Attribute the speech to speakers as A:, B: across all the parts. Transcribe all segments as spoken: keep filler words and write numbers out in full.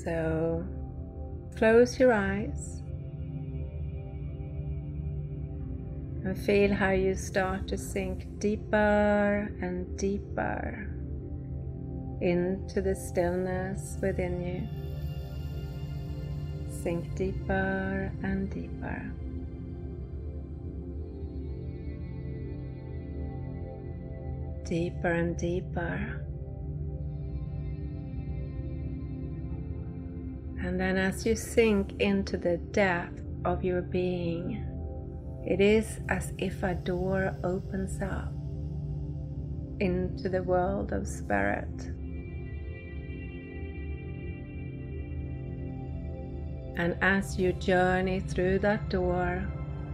A: So close your eyes and feel how you start to sink deeper and deeper into the stillness within you. Sink deeper and deeper. Deeper and deeper. And then as you sink into the depth of your being, it is as if a door opens up into the world of spirit. And as you journey through that door,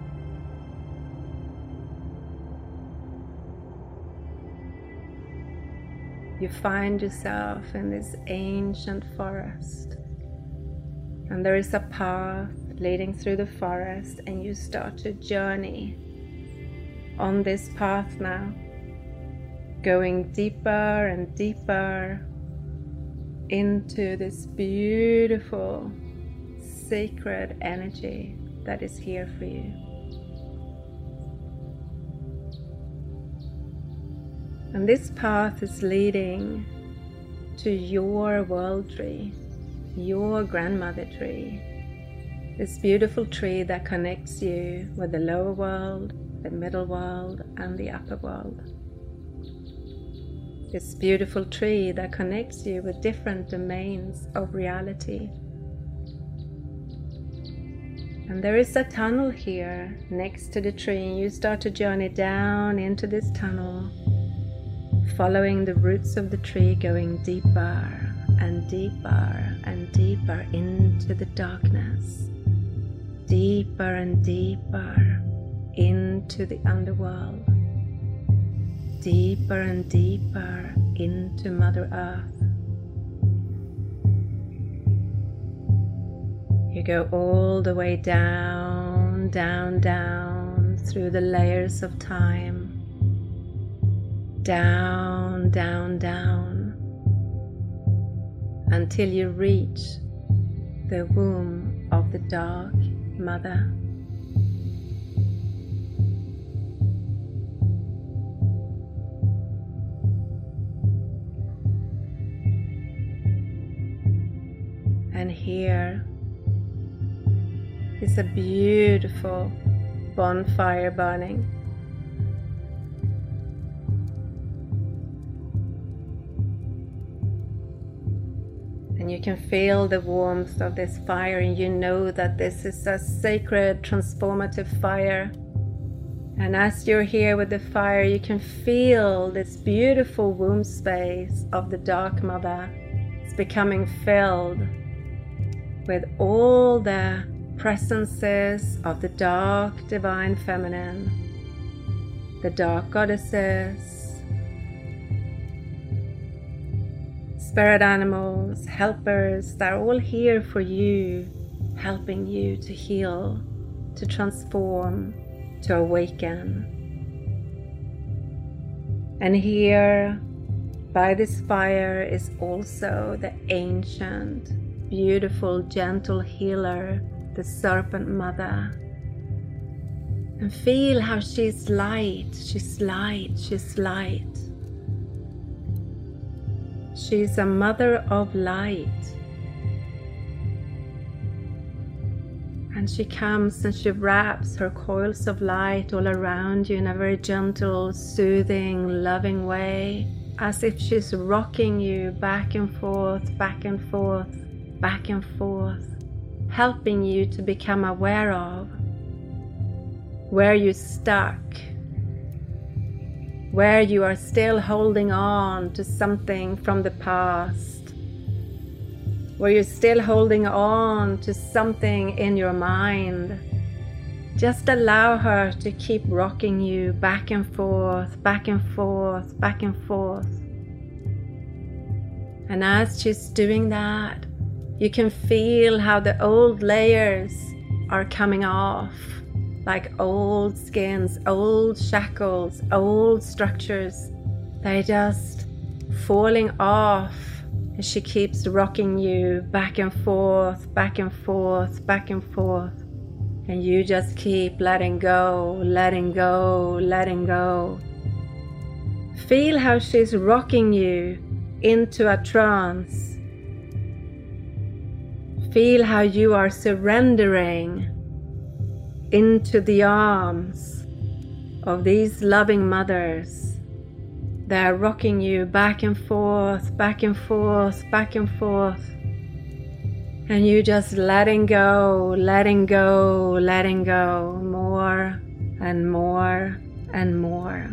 A: you find yourself in this ancient forest. And there is a path leading through the forest, and you start to journey on this path now, going deeper and deeper into this beautiful, sacred energy that is here for you. And this path is leading to your world tree, your grandmother tree, this beautiful tree that connects you with the lower world, the middle world, and the upper world. This beautiful tree that connects you with different domains of reality. And there is a tunnel here next to the tree, and you start to journey down into this tunnel, following the roots of the tree, going deeper and deeper and deeper into the darkness, deeper and deeper into the underworld, deeper and deeper into Mother Earth. You go all the way down, down, down through the layers of time, down, down, down, until you reach the womb of the Dark Mother. And here is a beautiful bonfire burning. And you can feel the warmth of this fire, and you know that this is a sacred, transformative fire. And as you're here with the fire, you can feel this beautiful womb space of the Dark Mother. It's becoming filled with all the presences of the dark divine feminine, the dark goddesses, spirit animals, helpers. They're all here for you, helping you to heal, to transform, to awaken. And here by this fire is also the ancient, beautiful, gentle healer, the Serpent Mother. And feel how she's light, she's light, she's light. She's a mother of light. And she comes and she wraps her coils of light all around you in a very gentle, soothing, loving way, as if she's rocking you back and forth, back and forth, back and forth, helping you to become aware of where you're stuck, where you are still holding on to something from the past, where you're still holding on to something in your mind. Just allow her to keep rocking you back and forth, back and forth, back and forth. And as she's doing that, you can feel how the old layers are coming off, like old skins, old shackles, old structures. They're just falling off And she keeps rocking you back and forth, back and forth, back and forth. And you just keep letting go, letting go, letting go. Feel how she's rocking you into a trance. Feel how you are surrendering into the arms of these loving mothers. They're rocking you back and forth, back and forth, back and forth. And you just letting go, letting go, letting go, more and more and more.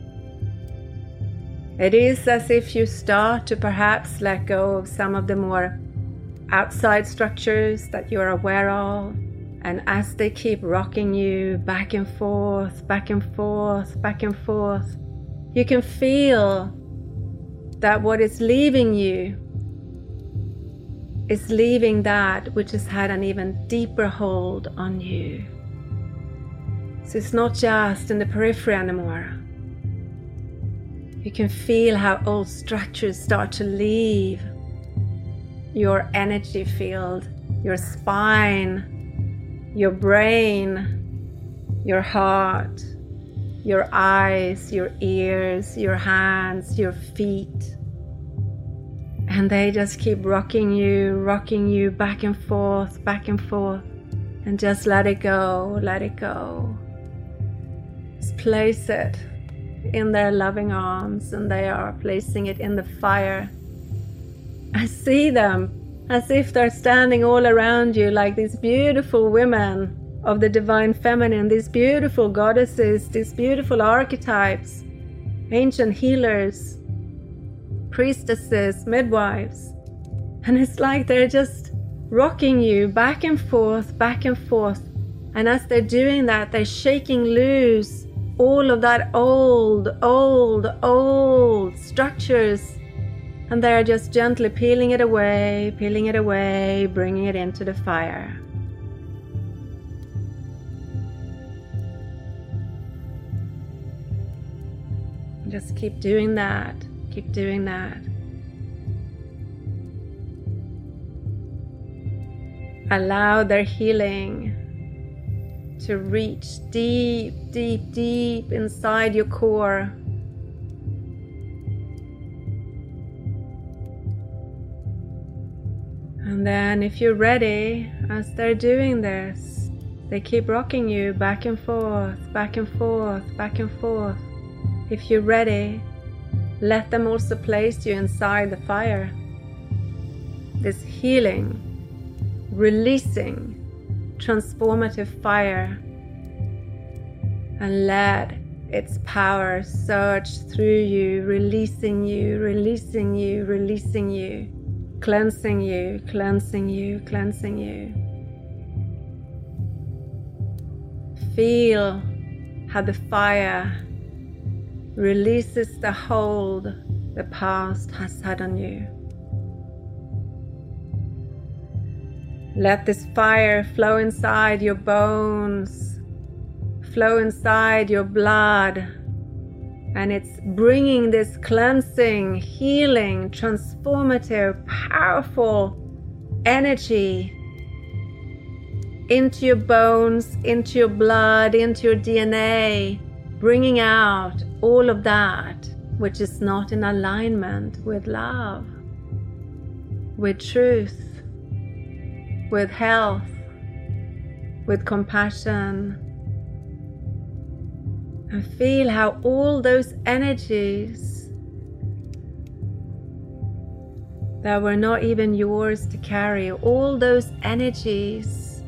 A: It is as if you start to perhaps let go of some of the more outside structures that you're aware of. And as they keep rocking you back and forth, back and forth, back and forth, you can feel that what is leaving you is leaving that which has had an even deeper hold on you. So it's not just in the periphery anymore. You can feel how old structures start to leave your energy field, your spine, your brain, your heart, your eyes, your ears, your hands, your feet. And they just keep rocking you, rocking you back and forth, back and forth. And just let it go, let it go. Just place it in their loving arms, and they are placing it in the fire. I see them as if they're standing all around you like these beautiful women of the divine feminine, these beautiful goddesses, these beautiful archetypes, ancient healers, priestesses, midwives. And it's like they're just rocking you back and forth, back and forth. And as they're doing that, they're shaking loose all of that old, old, old structures. And they're just gently peeling it away, peeling it away, bringing it into the fire. Just keep doing that. Keep doing that. Allow their healing to reach deep, deep, deep inside your core. And then if you're ready, as they're doing this, they keep rocking you back and forth, back and forth, back and forth. If you're ready, let them also place you inside the fire. This healing, releasing, transformative fire. And let its power surge through you, releasing you, releasing you, releasing you, cleansing you, cleansing you, cleansing you. Feel how the fire releases the hold the past has had on you. Let this fire flow inside your bones, flow inside your blood, and it's bringing this cleansing, healing, transformative, powerful energy into your bones, into your blood, into your D N A, bringing out all of that which is not in alignment with love, with truth, with health, with compassion. And feel how all those energies that were not even yours to carry, all those energies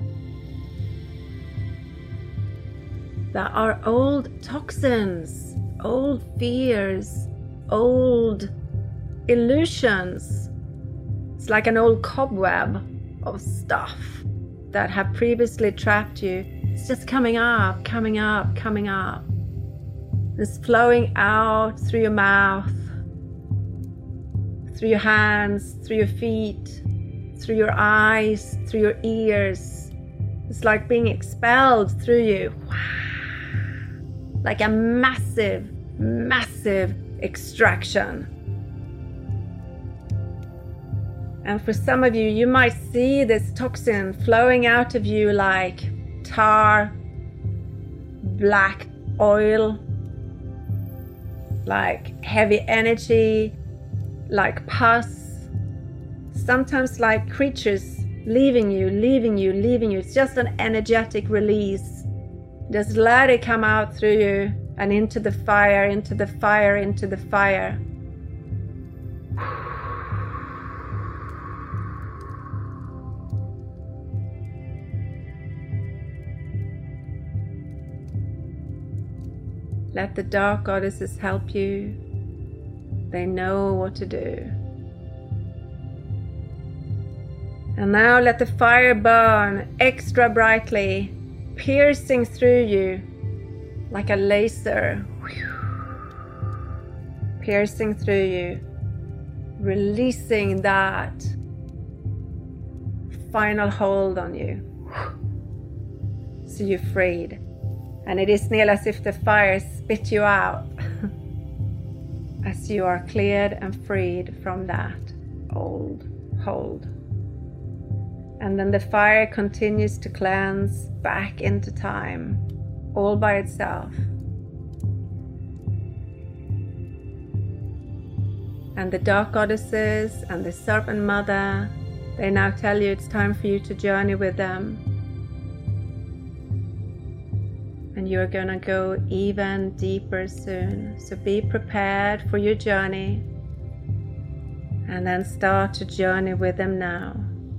A: that are old toxins, old fears, old illusions. It's like an old cobweb of stuff that have previously trapped you. It's just coming up, coming up, coming up. It's flowing out through your mouth, through your hands, through your feet, through your eyes, through your ears. It's like being expelled through you. Like a massive, massive extraction. And for some of you, you might see this toxin flowing out of you like tar, black oil, like heavy energy, like pus, sometimes like creatures leaving you, leaving you, leaving you. It's just an energetic release. Just let it come out through you and into the fire, into the fire, into the fire. Let the dark goddesses help you. They know what to do. And now let the fire burn extra brightly, piercing through you like a laser. Piercing through you, releasing that final hold on you. So you're freed. And it is nearly as if the fire spit you out as you are cleared and freed from that old hold. And then the fire continues to cleanse back into time, all by itself. And the dark goddesses and the serpent mother, they now tell you it's time for you to journey with them. And you're gonna go even deeper soon. So be prepared for your journey. And then start to journey with them now.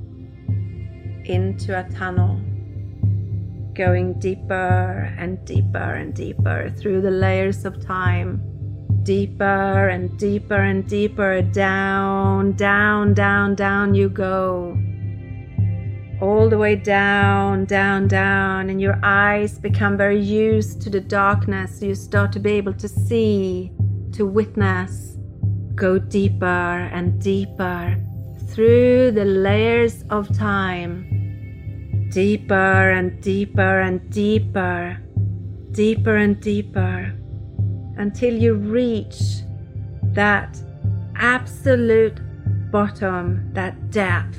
A: Into a tunnel. Going deeper and deeper and deeper through the layers of time. Deeper and deeper and deeper. Down, down, down, down you go. All the way down, down, down, and your eyes become very used to the darkness. So you start to be able to see, to witness. Go deeper and deeper through the layers of time. Deeper and deeper and deeper, deeper and deeper, until you reach that absolute bottom, that depth,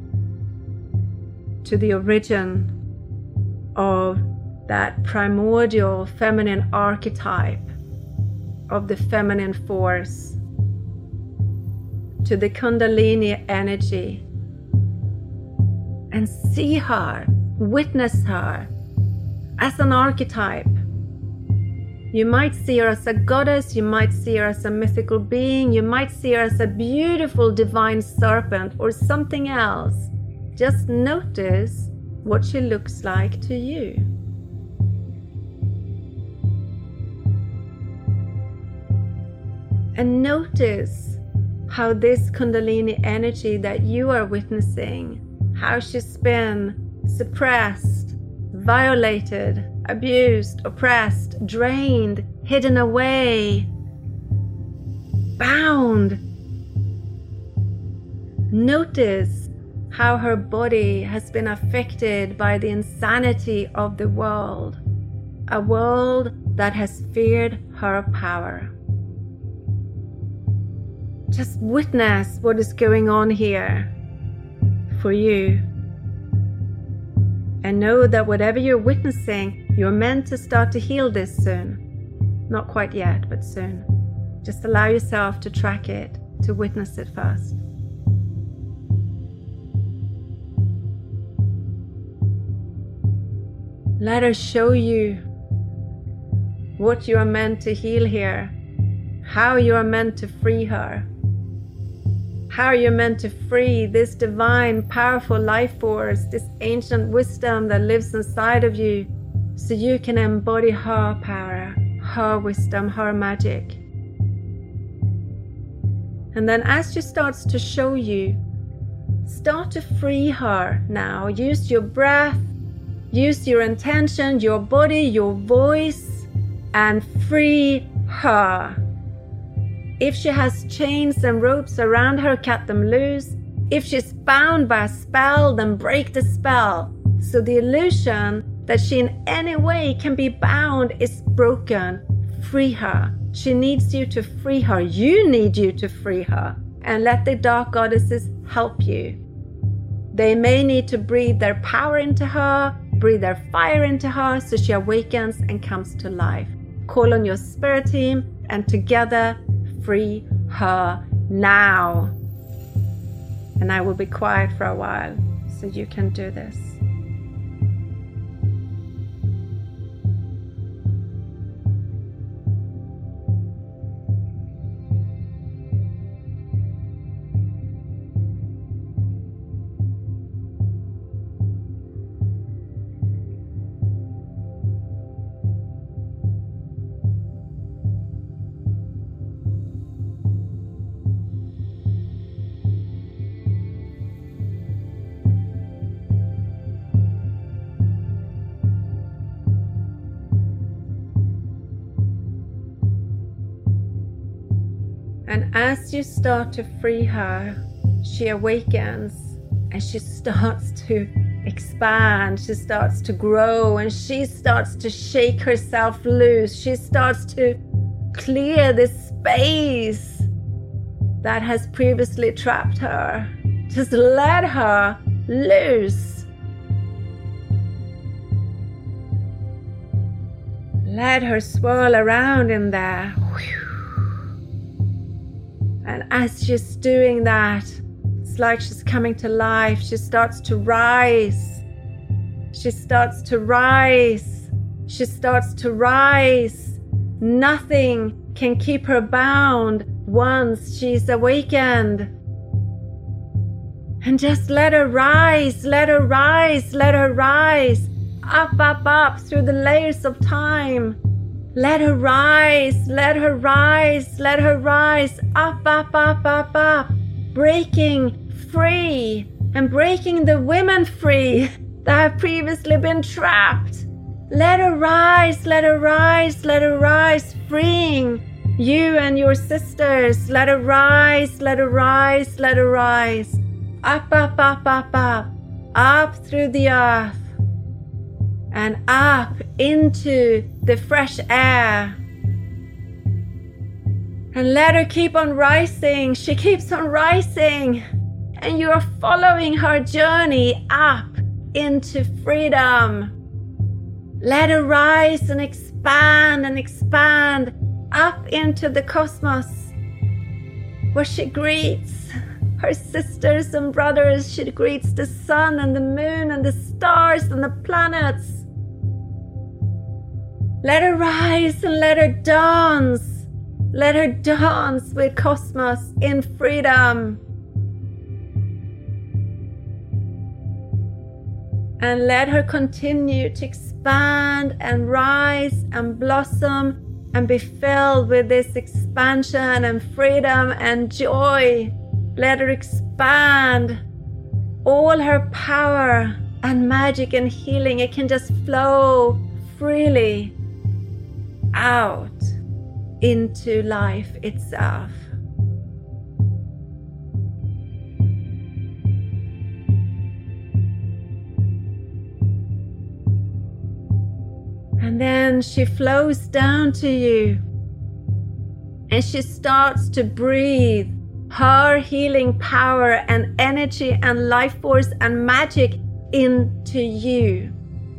A: to the origin of that primordial feminine archetype of the feminine force, to the Kundalini energy, and see her, witness her as an archetype. You might see her as a goddess, you might see her as a mythical being, you might see her as a beautiful divine serpent or something else. Just notice what she looks like to you. And notice how this Kundalini energy that you are witnessing, how she's been suppressed, violated, abused, oppressed, drained, hidden away, bound. Notice how her body has been affected by the insanity of the world, a world that has feared her power. Just witness what is going on here for you. And know that whatever you're witnessing, you're meant to start to heal this soon. Not quite yet, but soon. Just allow yourself to track it, to witness it first. Let her show you what you are meant to heal here, how you are meant to free her, how you're meant to free this divine, powerful life force, this ancient wisdom that lives inside of you, so you can embody her power, her wisdom, her magic. And then as she starts to show you, start to free her now. Use your breath, use your intention, your body, your voice, and free her. If she has chains and ropes around her, cut them loose. If she's bound by a spell, then break the spell. So the illusion that she in any way can be bound is broken. Free her. She needs you to free her. You need you to free her. and let the dark goddesses help you. They may need to breathe their power into her, breathe their fire into her, so she awakens and comes to life. Call on your spirit team and together free her now. And I will be quiet for a while so you can do this. And as you start to free her, she awakens and she starts to expand, she starts to grow, and she starts to shake herself loose. She starts to clear this space that has previously trapped her. Just let her loose. Let her swirl around in there. And as she's doing that, it's like she's coming to life. She starts to rise. She starts to rise. She starts to rise. Nothing can keep her bound once she's awakened. And just let her rise, let her rise, let her rise. Up, up, up through the layers of time. Let her rise, let her rise, let her rise, up, up, up, up, up, breaking free and breaking the women free that have previously been trapped. Let her rise, let her rise, let her rise, freeing you and your sisters. Let her rise, let her rise, let her rise, up, up, up, up, up, up through the earth. And up into the fresh air. And let her keep on rising. She keeps on rising. And you are following her journey up into freedom. Let her rise and expand and expand up into the cosmos, where she greets her sisters and brothers. She greets the sun and the moon and the stars and the planets. Let her rise and let her dance. Let her dance with cosmos in freedom. And let her continue to expand and rise and blossom and be filled with this expansion and freedom and joy. Let her expand all her power and magic and healing. It can just flow freely out into life itself. And then she flows down to you and she starts to breathe her healing power and energy and life force and magic into you.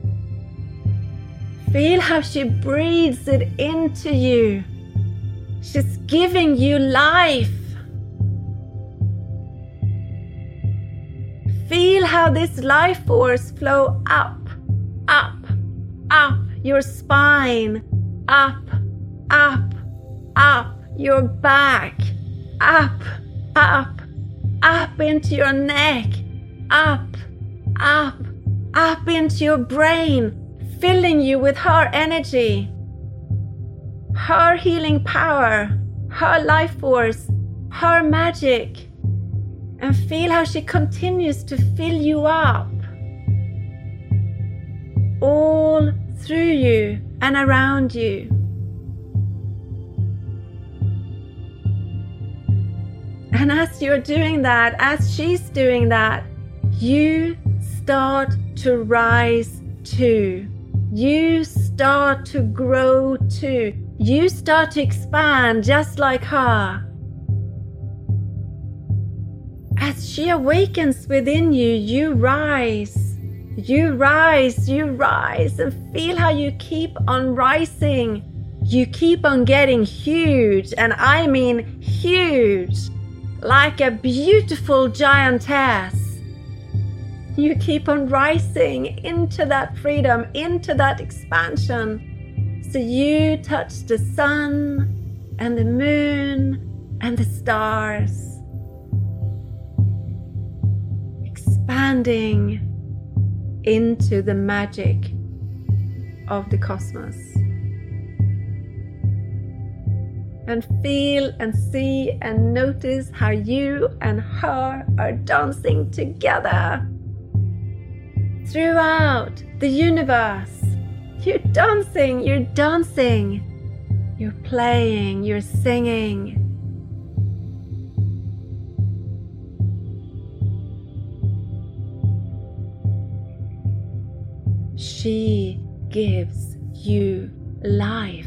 A: Feel how she breathes it into you. She's giving you life. Feel how this life force flow up, up, up your spine, up, up, up your back, up, up, up into your neck, up, up, up into your brain, filling you with her energy, her healing power, her life force, her magic. And feel how she continues to fill you up, all through you and around you. And as you're doing that, as she's doing that, you start to rise too. You start to grow too. You start to expand just like her. as she awakens within you, you rise, you rise, you rise, and feel how you keep on rising. You keep on getting huge, and I mean huge, like a beautiful giantess. You keep on rising into that freedom, into that expansion. So you touch the sun and the moon and the stars. Expanding into the magic of the cosmos. And feel and see and notice how you and her are dancing together throughout the universe. You're dancing, you're dancing, you're playing, you're singing. She gives you life.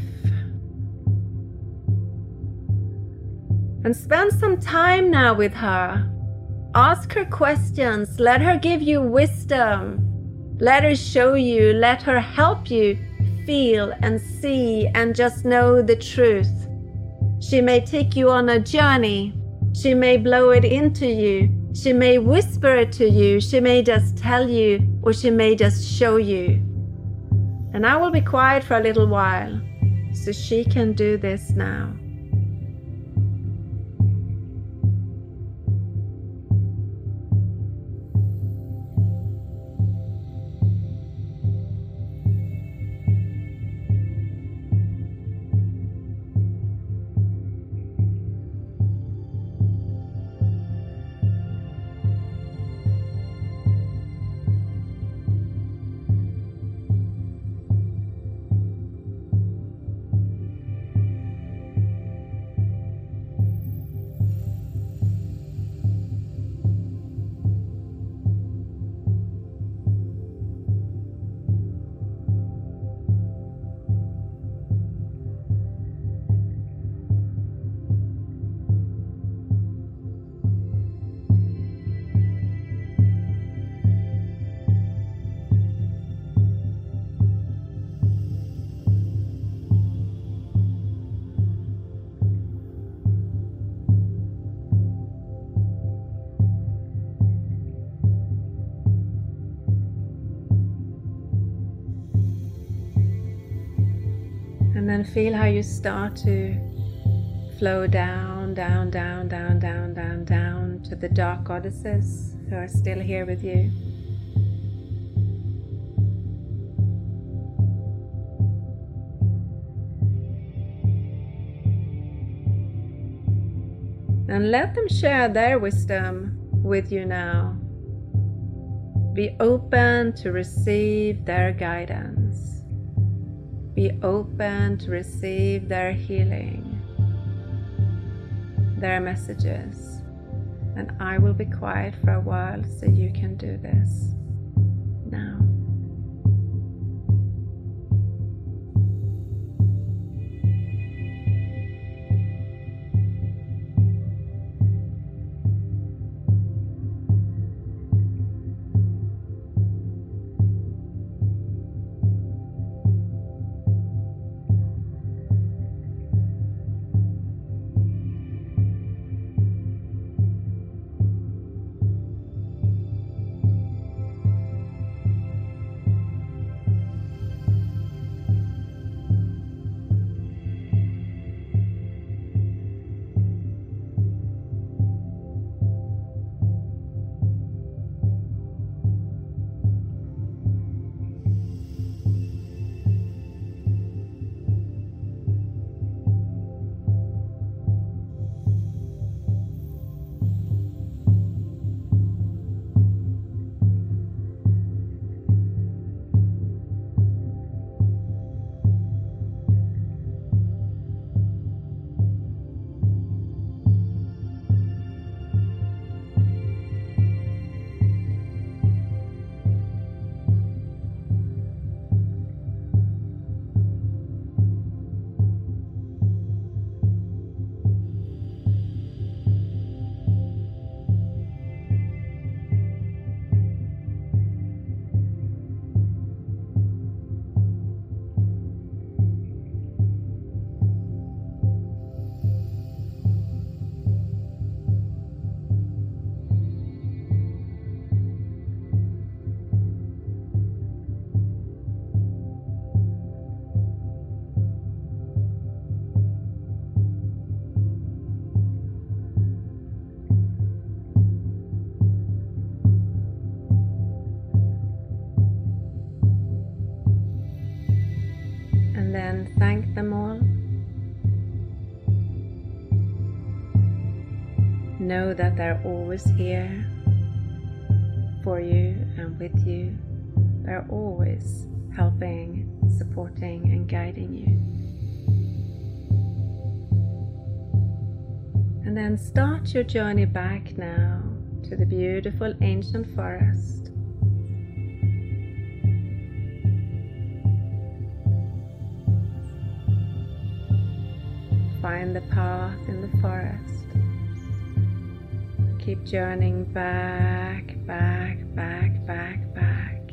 A: And spend some time now with her. Ask her questions. Let her give you wisdom. Let her show you. Let her help you feel and see and just know the truth. She may take you on a journey. She may blow it into you. She may whisper it to you. She may just tell you, or she may just show you. And I will be quiet for a little while so she can do this now. And then feel how you start to flow down, down, down, down, down, down, down to the dark goddesses who are still here with you. And let them share their wisdom with you now. Be open to receive their guidance. Be open to receive their healing, their messages. And I will be quiet for a while so you can do this now. thank them all. Know that they're always here for you and with you. They're always helping, supporting, and guiding you. And then start your journey back now to the beautiful ancient forest. Find the path in the forest. Keep journeying back, back, back, back, back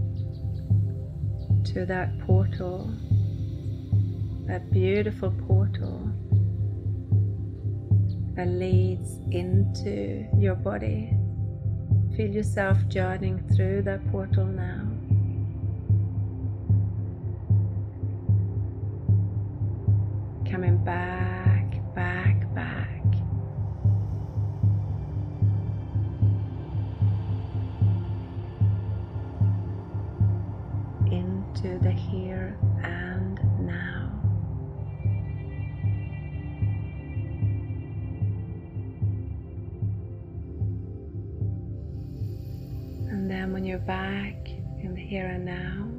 A: to that portal, that beautiful portal that leads into your body. Feel yourself journeying through that portal now. Coming back, back, back. Into the here and now. And then when you're back in the here and now,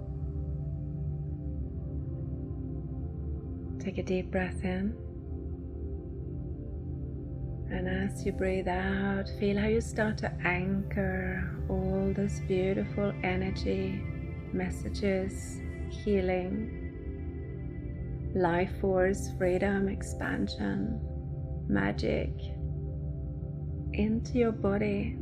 A: take a deep breath in. And as you breathe out, feel how you start to anchor all this beautiful energy, messages, healing, life force, freedom, expansion, magic into your body,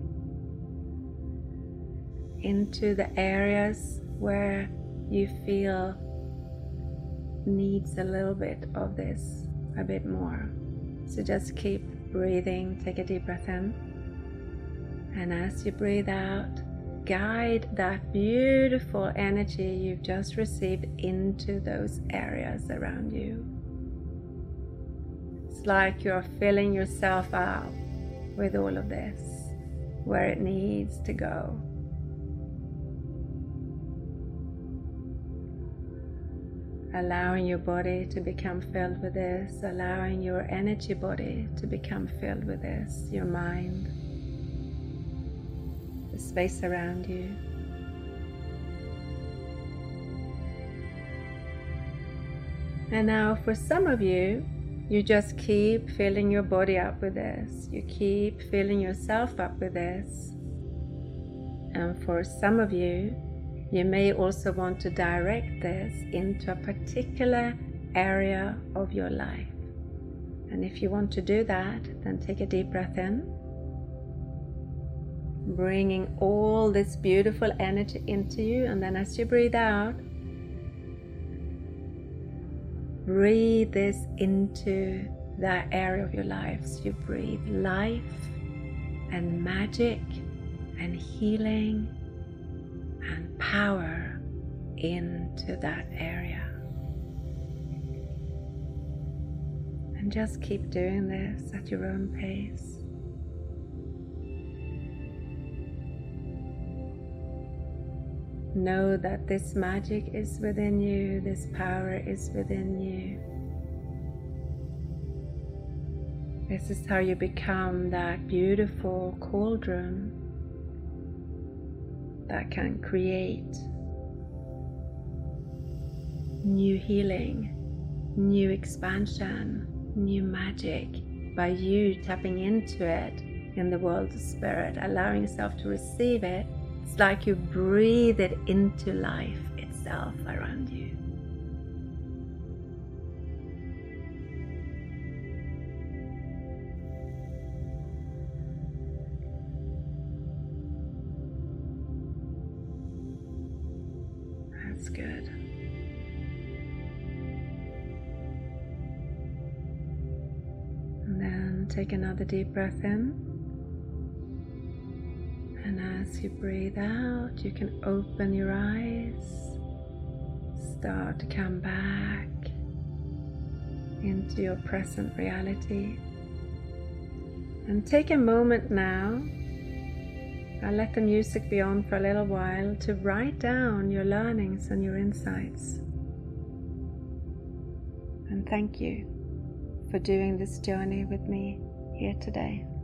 A: into the areas where you feel needs a little bit of this, a bit more. So just keep breathing, take a deep breath in, and as you breathe out, guide that beautiful energy you've just received into those areas around you. It's like you're filling yourself up with all of this, where it needs to go. Allowing your body to become filled with this, allowing your energy body to become filled with this, your mind, the space around you. And now for some of you, you just keep filling your body up with this. You keep filling yourself up with this. And for some of you, you may also want to direct this into a particular area of your life. And if you want to do that, then take a deep breath in, bringing all this beautiful energy into you. And then as you breathe out, breathe this into that area of your life. So you breathe life and magic and healing and power into that area. And just keep doing this at your own pace. Know that this magic is within you, this power is within you. This is how you become that beautiful cauldron that can create new healing, new expansion, new magic by you tapping into it in the world of spirit, allowing yourself to receive it. It's like you breathe it into life itself around you. That's good. And then take another deep breath in. And as you breathe out, you can open your eyes, start to come back into your present reality. And take a moment now, I'll let the music be on for a little while, to write down your learnings and your insights. And thank you for doing this journey with me here today.